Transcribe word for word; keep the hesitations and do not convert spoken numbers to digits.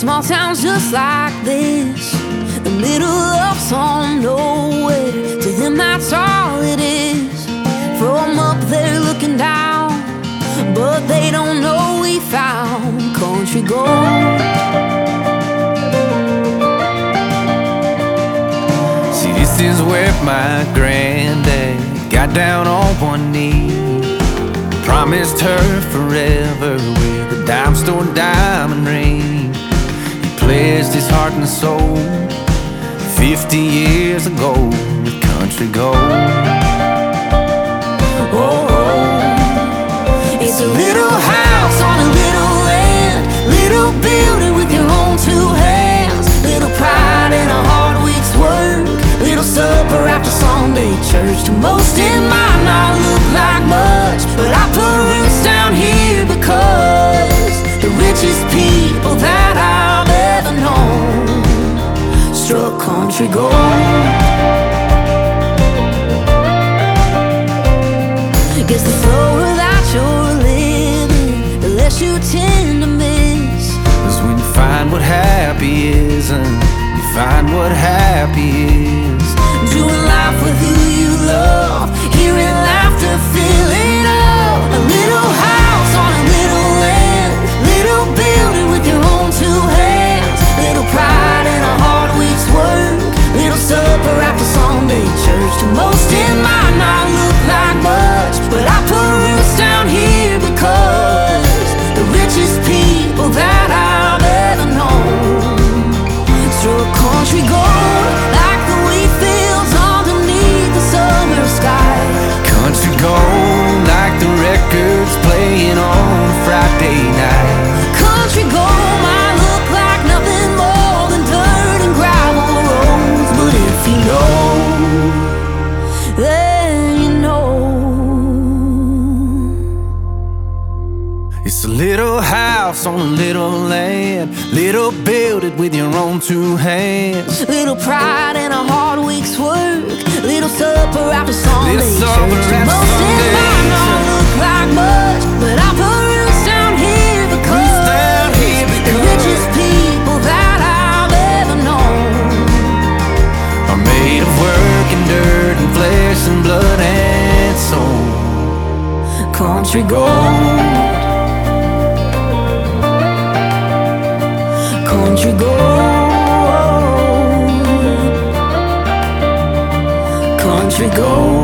small towns just like this, the middle of some nowhere. To them that's all it is. From up there looking down, but they don't know we found country gold. See, this is where my granddad got down on one knee, promised her forever with a dime store diamond ring. He pledged his heart and soul fifty years ago with country gold. Oh, oh. It's a little house on a little land, little building with your own two hands, little pride and a hard week's work, little supper after Sunday church. To most it might not look like much, but I put roots down here because the richest people that I've ever known struck country gold. Guess the slower that you're living, the less you tend to miss. 'Cause when you find what happy is, and you find what happy is, doing life with who you love, hearing laughter, feeling up. A little house on a little land, little building with your own two hands, little pride and a hard week's work, little supper after Sunday church. To most it might not look like much, but I put roots down here because the richest people that I've ever known struck country gold like the wheat fields underneath the summer sky. country gold like the records playing on Friday night. Country gold might look like nothing more than dirt and gravel roads, but if you know, then you know. It's a little house on a little land, little build it with your own two hands, Little pride and a hard week's work, little supper after Sunday Little supper church. after Most it Sunday might not church. look like much, but I put roots down here because down here the because richest people that I've ever known are made of work and dirt and flesh and blood and soul. country gold. Country gold. Country gold.